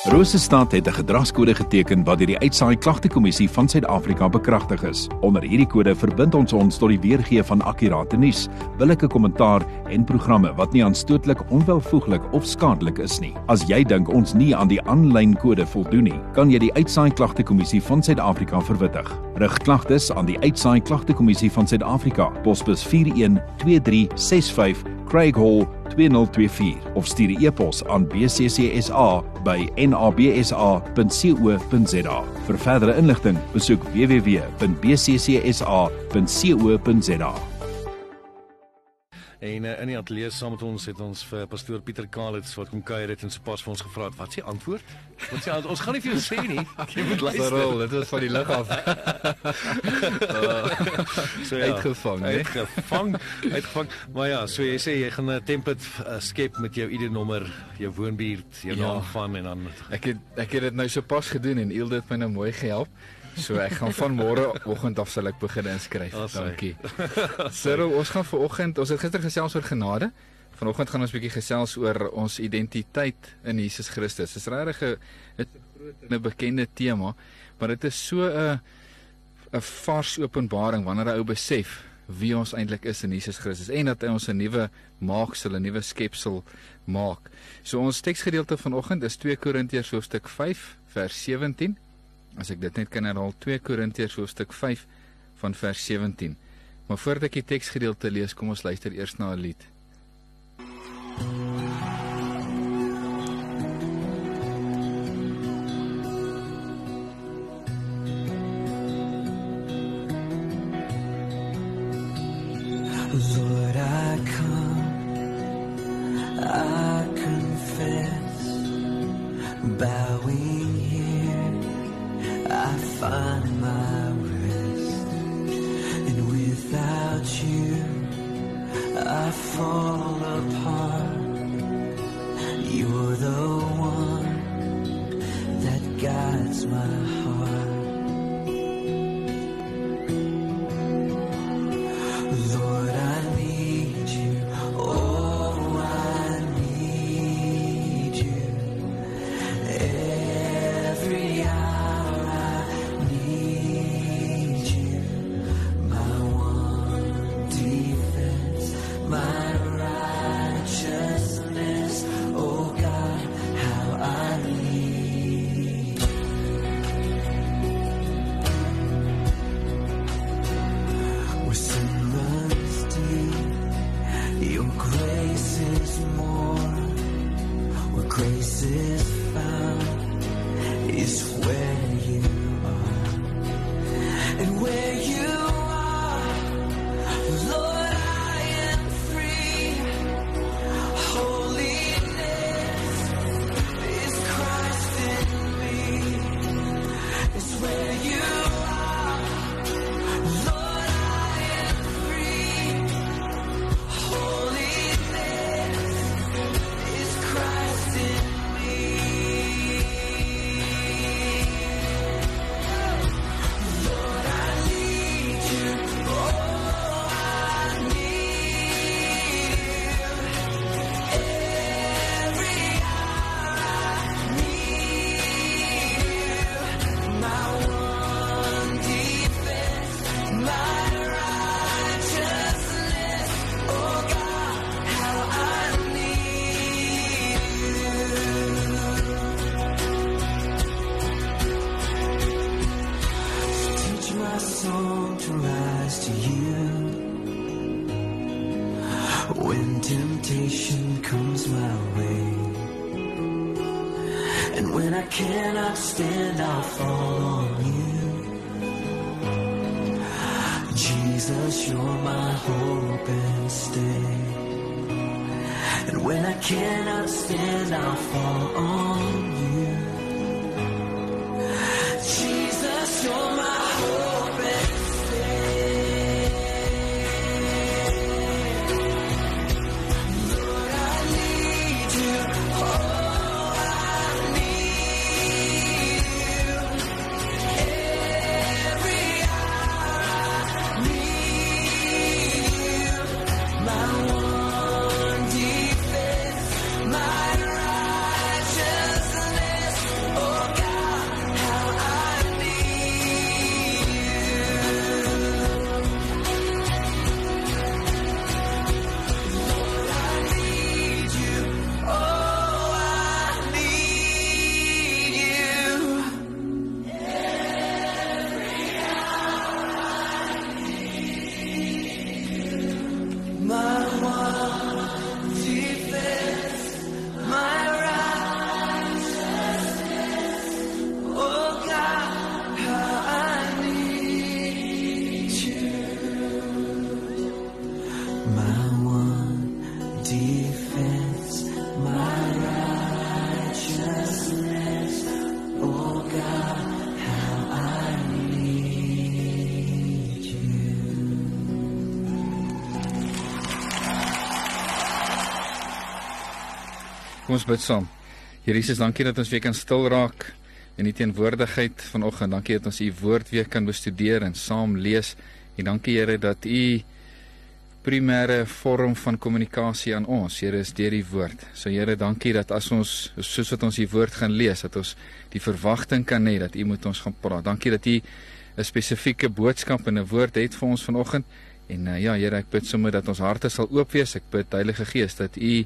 Rosestad het 'n gedragskode geteken wat deur die Uitsaai Klagtekommissie van Suid-Afrika bekragtig is. Onder hierdie kode verbind ons tot die weergee van akkurate nuus, billike kommentaar en programme wat nie aanstootlik, onwelvoeglik of skadelik is nie. As jy dink ons nie aan die aanlyn kode voldoen nie, kan jy die Uitsaai Klagtekommissie van Suid-Afrika verwittig. Rig klagtes aan die Uitsaai Klagtekommissie van Suid-Afrika, posbus 412365 Craig Hall 2024 of stuur 'n e-pos aan bccsa@nabsa.co.za. Vir verdere inligting, besoek www.bccsa.co.za. En in die ateljee saam met ons het ons vir pastoor Pieter Kalitz wat kom kuier het en sopas vir ons gevra het, wat is die antwoord? Ons gaan nie vir jou sê nie. Jy moet luister. Dit was van die lug af. So ja, uitgevang. Maar ja, so jy sê jy gaan 'n template skep met jou ID-nommer, jou woonbuurt, jou naam van en dan Ek het dit nou sopas gedoen en Ilde het my nou mooi gehelp. So ek gaan van môreoggend af sal ek begin inskryf. Dankie. Cyril, ons gaan vanoggend, ons het gister gesels oor genade. Vanoggend gaan ons 'n bietjie gesels oor ons identiteit in Jesus Christus. Dit is regtig 'n groot en 'n bekende tema, maar dit is so 'n vars openbaring wanneer 'n ou besef wie ons eintlik is in Jesus Christus en dat hy ons 'n nuwe maaksel, 'n nuwe skepsel maak. So ons teksgedeelte vanoggend is 2 Korintiërs hoofstuk 5 vers 17. As ek dit net kan herhaal, 2 Korintiërs hoofstuk 5 van vers 17. Maar voordat ek die teksgedeelte lees, kom ons luister eers na 'n lied. Lord, I come, I confess, bowing here, I find my rest, and without you, I fall apart. You're the one that guides my heart. Lord, I need you, oh, I need you. Every hour I need you. My one defense, my righteousness, oh God, how I need you. Where sin runs deep, your grace is more. Where grace is found is where you are. And where you are, Lord, I am free. Holiness is Christ in me. It's where you are, Lord, I am free. Holiness is Christ in me. Lord, I need you. Oh, I need you. Every hour I need you. My one defense, my righteousness. Oh God, how I need you. Teach my soul to rise to you. When temptation comes my way, and when I cannot stand, I'll fall on you. Jesus, you're my hope and stay. And when I cannot stand, I'll fall on you. Jesus, you're my hope and stay. Lord, I need you. Oh, I need you. Every hour I need you. My one defense, my righteousness. Kom ons bid saam. Here Jesus, dankie dat ons weer kan stil raak in die teenwoordigheid vanoggend. Dankie dat ons u woord weer kan bestudeer en saam lees. En dankie Here dat u primêre vorm van kommunikasie aan ons, Here, is deur die woord. So Here, dankie dat as ons, soos wat ons die woord gaan lees, dat ons die verwagting kan hê dat u met ons gaan praat. Dankie dat u 'n spesifieke boodskap en 'n woord het vir ons vanoggend. En ja, Here, ek bid sommer dat ons harte sal oop wees. Ek bid, Heilige Gees, dat u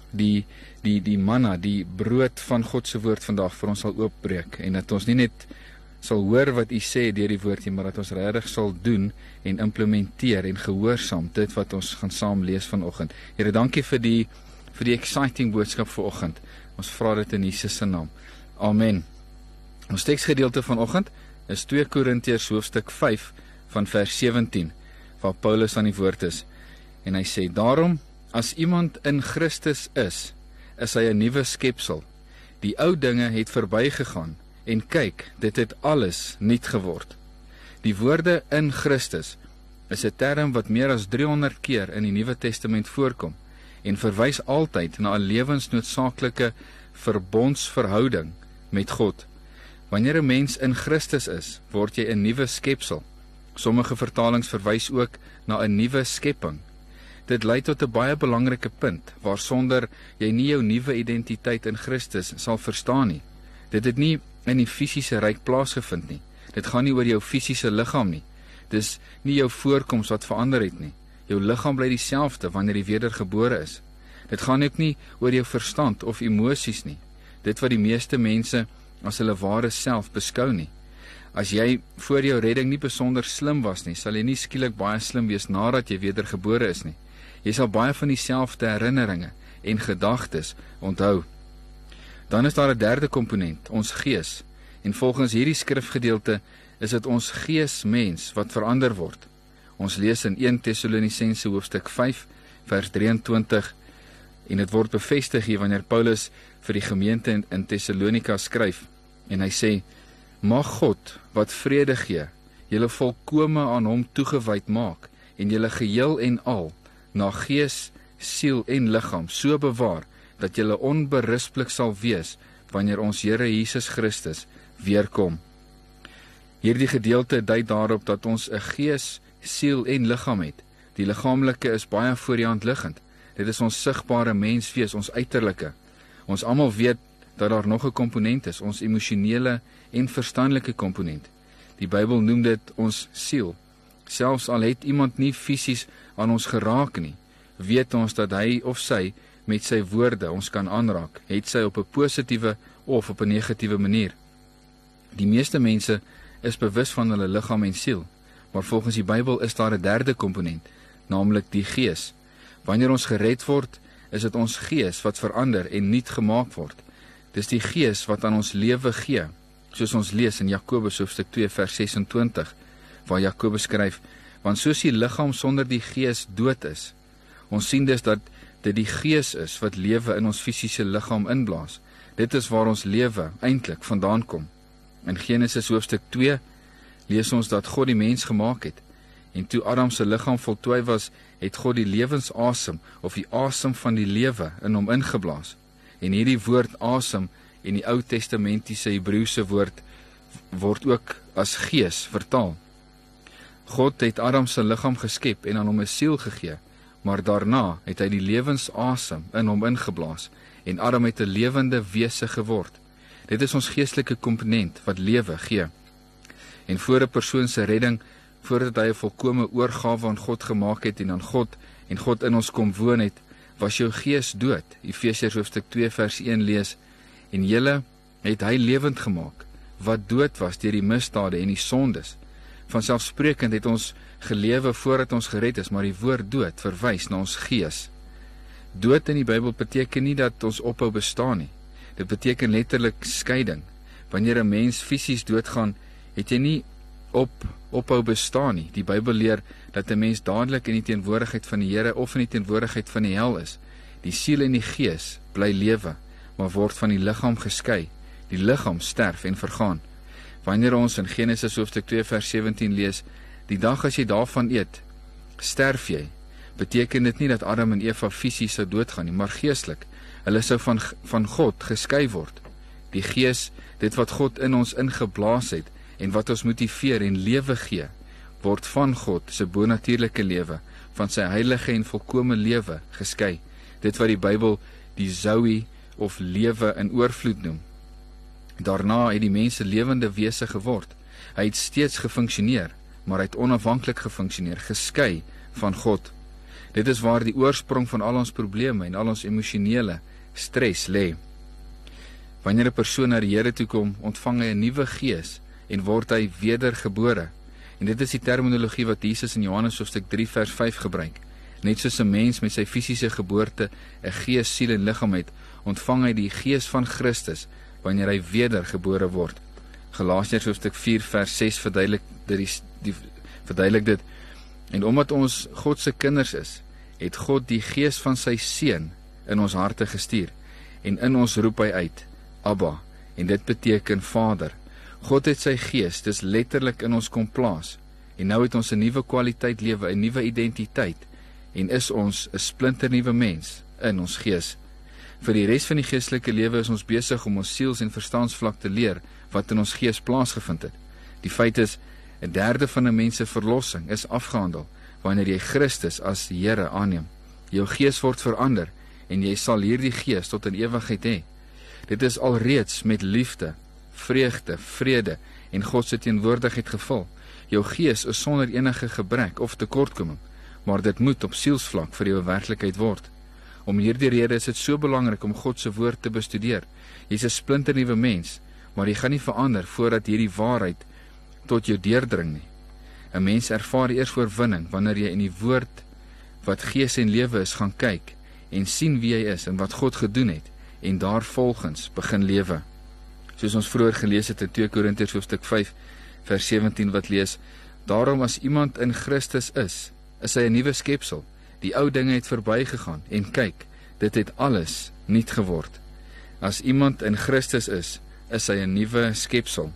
die manna, die brood van God se woord vandag vir ons sal oopbreek. En dat ons nie net sal hoor wat u sê deur die woord nie, maar dat ons regtig sal doen en implementeer en gehoorsaam dit wat ons gaan saam lees vanoggend. Here, dankie vir die exciting boodskap vanoggend. Ons vra dit in Jesus se naam. Amen. Ons teksgedeelte vanoggend is 2 Korintiërs hoofstuk 5 van vers 17, waar Paulus aan die woord is. En hy sê, daarom, as iemand in Christus is hy 'n nuwe skepsel. Die ou dinge het verbygegaan, en kyk, dit het alles nuut geword. Die woorde in Christus is 'n term wat meer as 300 keer in die Nuwe Testament voorkom, en verwys altyd na 'n lewensnoodsaaklike verbondsverhouding met God. Wanneer 'n mens in Christus is, word jy 'n nuwe skepsel. Sommige vertalings verwys ook na 'n nuwe skepping. Dit lei tot 'n baie belangrike punt, waarsonder jy nie jou nuwe identiteit in Christus sal verstaan nie. Dit het nie in die fisiese ryk plaasgevind nie. Dit gaan nie oor jou fisiese liggaam nie. Dis nie jou voorkoms wat verander het nie. Jou liggaam bly dieselfde wanneer jy wedergebore is. Dit gaan ook nie oor jou verstand of emosies nie. Dit wat die meeste mense as hulle ware self beskou nie. As jy voor jou redding nie besonder slim was nie, sal jy nie skielik baie slim wees nadat jy wedergebore is nie. Jy sal baie van dieselfde herinneringe en gedagtes onthou. Dan is daar 'n derde komponent, ons gees. En volgens hierdie skrifgedeelte is dit ons geesmens wat verander word. Ons lees in 1 Tessalonisense hoofstuk 5 vers 23 en dit word bevestig hier wanneer Paulus vir die gemeente in Tessalonika skryf en hy sê, mag God wat vrede gee, julle volkome aan hom toegewyd maak en julle geheel en al na gees, siel en liggaam so bewaar dat julle onberispelik sal wees wanneer ons Here Jesus Christus weer kom. Hierdie gedeelte dui daarop dat ons 'n gees, siel en liggaam het. Die liggaamlike is baie voor die hand liggend. Dit is ons sigbare menswees, ons uiterlike. Ons almal weet dat daar nog 'n komponent is, ons emosionele en verstandelike komponent. Die Bybel noem dit ons siel. Selfs al het iemand nie fisies aan ons geraak nie, weet ons dat hy of sy met sy woorde ons kan aanraak, het sy op 'n positiewe of op 'n negatiewe manier. Die meeste mense is bewus van hulle liggaam en siel, maar volgens die Bybel is daar 'n derde komponent, naamlik die gees. Wanneer ons gered word, is dit ons gees wat verander en nuut gemaak word. Dis die gees wat aan ons lewe gee, soos ons lees in Jakobus hoofstuk 2 vers 26, waar Jakobus skryf, want soos die liggaam sonder die gees dood is, ons sien dus dat dit die gees is wat lewe in ons fisiese liggaam inblaas. Dit is waar ons lewe eintlik vandaan kom. In Genesis hoofstuk 2 lees ons dat God die mens gemaak het, en toe Adam se liggaam voltooi was, het God die lewensasem of die asem van die lewe in hom ingeblaas. En hierdie woord asem en die Ou Testamentiese Hebreëse woord word ook as gees vertaal. God het Adam se liggaam geskep en aan hom 'n siel gegee, maar daarna het hy die lewensasem in hom ingeblaas en Adam het 'n lewende wese geword. Dit is ons geestelike komponent wat lewe gee. En voor 'n persoon se redding, voordat hy 'n volkomme oorgawe aan God gemaak het en aan God en God in ons kom woon het, was jou gees dood. Efesiërs hoofstuk 2 vers 1 lees, en julle het hy lewend gemaak, wat dood was deur die misdade en die sondes. Vanselfsprekend het ons gelewe voordat ons gered is, maar die woord dood verwys na ons gees. Dood in die Bybel beteken nie dat ons ophou bestaan nie. Dit beteken letterlik skeiding. Wanneer 'n mens fisies doodgaan, het jy nie ophou bestaan nie. Die Bybel leer dat 'n mens dadelik in die teenwoordigheid van die Here of in die teenwoordigheid van die hel is. Die siel en die gees bly lewe, maar word van die liggaam geskei. Die liggaam sterf en vergaan. Wanneer ons in Genesis hoofstuk 2 vers 17 lees, die dag as jy daarvan eet, sterf jy, beteken dit nie dat Adam en Eva fisies sou doodgaan nie, maar geestelik. Hulle sou van God geskei word. Die Gees, dit wat God in ons ingeblaas het en wat ons motiveer en lewe gee, word van God se bonatuurlike lewe, van sy heilige en volkome lewe geskei. Dit wat die Bybel die Zoe of lewe in oorvloed noem. Daarna het die mense lewende wese geword. Hy het steeds gefunksioneer, maar hy het onafhanklik gefunksioneer, geskei van God. Dit is waar die oorsprong van al ons probleme en al ons emosionele stres lê. Wanneer 'n persoon na die Here toe kom, ontvang hy 'n nuwe gees en word hy wedergebore. En dit is die terminologie wat Jesus in Johannes hoofstuk 3 vers 5 gebruik. Net soos 'n mens met sy fisiese geboorte 'n gees, siel en liggaam het, ontvang hy die gees van Christus wanneer hy wedergebore word. Galasiërs hoofstuk 4 vers 6 verduidelik dit. En omdat ons God se kinders is, het God die gees van sy seun in ons harte gestuur. En in ons roep hy uit, Abba, en dit beteken Vader. God het sy gees, dis letterlik in ons kom plaas. En nou het ons 'n nuwe kwaliteit lewe, 'n nuwe identiteit, en is ons 'n splinternuwe mens in ons gees. Vir die res van die geestelike lewe is ons besig om ons siels- en verstaansvlak te leer wat in ons gees plaasgevind het. Die feit is, 1/3 van 'n mens se verlossing is afgehandel wanneer jy Christus as Here aanneem. Jou gees word verander en jy sal hierdie gees tot in ewigheid hê. Dit is alreeds met liefde, vreugde, vrede en God se teenwoordigheid gevul. Jou gees is sonder enige gebrek of tekortkoming, maar dit moet op sielsvlak vir jou werklikheid word. Om hierdie rede is dit so belangrik om God se woord te bestudeer. Jy's 'n splinternuwe mens, maar jy gaan nie verander voordat hierdie waarheid tot jou deurdring nie. 'n Mens ervaar eers oorwinning wanneer jy in die woord wat gees en lewe is gaan kyk en sien wie hy is en wat God gedoen het en daarvolgens begin lewe. Soos ons vroeër gelees het in 2 Korintiërs hoofstuk 5 vers 17 wat lees: Daarom as iemand in Christus is hy 'n nuwe skepsel. Die ou dinge het verbygegaan en kyk, dit het alles nuut geword. As iemand in Christus is hy 'n nuwe skepsel.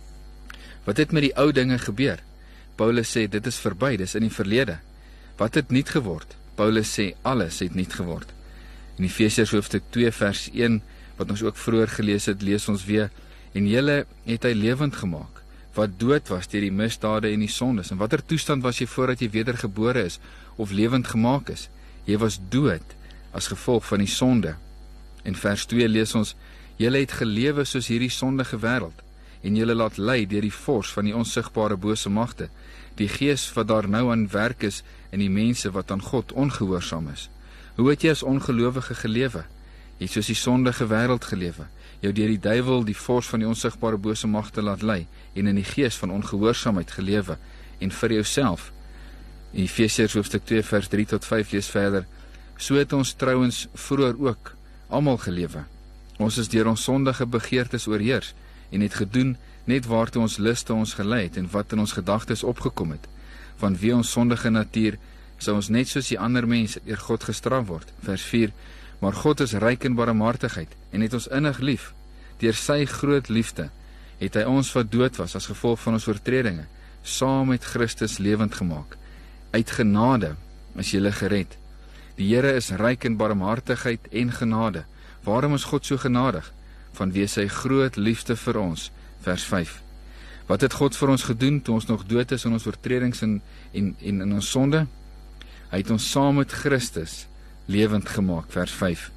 Wat het met die ou dinge gebeur? Paulus sê dit is verby, dis in die verlede. Wat het nuut geword? Paulus sê alles het nuut geword. In Efesiërs hoofstuk 2 vers 1 wat ons ook vroeër gelees het, lees ons weer: En julle het hy lewend gemaak, wat dood was deur die misdade en die sondes. En watter toestand was jy voordat jy wedergebore is of lewend gemaak is? Jy was dood as gevolg van die sonde. In vers 2 lees ons: Julle het gelewe soos hierdie sondige wêreld, en julle laat lei deur die vors van die onsigbare bose magte, die gees wat daar nou aan werk is in die mense wat aan God ongehoorsaam is. Hoe het jy as ongelowige gelewe? Jy het soos die sondige wêreld gelewe, jou deur die duiwel, die vors van die onsigbare bose magte laat lei, en in die gees van ongehoorsaamheid gelewe, en vir jouself. In Efesiërs hoofstuk 2 vers 3 tot 5 lees verder: So het ons trouens vroeër ook almal gelewe. Ons is deur ons sondige begeertes oorheers, en het gedoen net waartoe ons liste ons gelei het, en wat in ons gedagtes opgekom het. Vanweë ons sondige natuur sou ons net soos die ander mense deur God gestraf word. Vers 4: Maar God is ryk in barmhartigheid en het ons innig lief. Deur sy groot liefde het hy ons wat dood was as gevolg van ons oortredinge, saam met Christus lewend gemaak. Uit genade is julle gered. Die Here is ryk in barmhartigheid en genade. Waarom is God so genadig? Vanweë sy groot liefde vir ons. Vers 5. Wat het God vir ons gedoen toe ons nog dood is in ons oortredings en in ons sonde? Hy het ons saam met Christus lewend gemaak. Vers 5.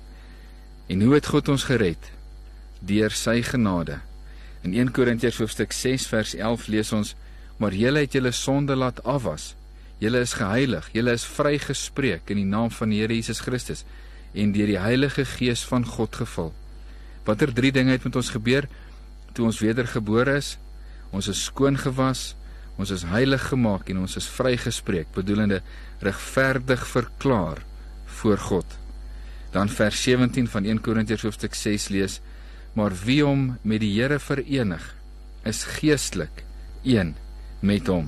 En hoe het God ons gered? Deur sy genade. In 1 Korintiërs hoofstuk 6 vers 11 lees ons: Maar julle het julle sonde laat afwas. Julle is geheilig, julle is vrygespreek in die naam van die Here Jesus Christus en deur die Heilige Gees van God gevul. Watter 3 dinge het met ons gebeur toe ons wedergebore is? Ons is skoon gewas, ons is heilig gemaak en ons is vrygespreek, bedoelende regverdig verklaar voor God. Dan vers 17 van 1 Korintiërs hoofstuk 6 lees: Maar wie hom met die Here verenig, is geestelik een met hom.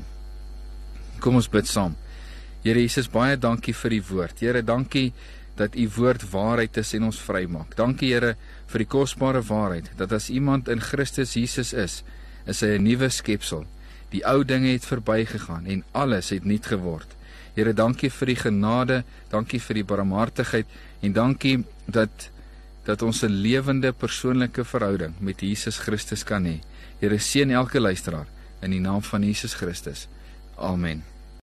Kom ons bid saam. Here Jesus, baie dankie vir die woord. Here, dankie dat u woord waarheid is en ons vrymaak. Dankie Here vir die kosbare waarheid, dat as iemand in Christus Jesus is hy 'n nuwe skepsel. Die ou dinge het verbygegaan en alles het nuut geword. Here, dankie vir die genade, dankie vir die barmhartigheid en dankie dat dat ons 'n lewende persoonlike verhouding met Jesus Christus kan hê. Here, seën elke luisteraar in die naam van Jesus Christus. Amen.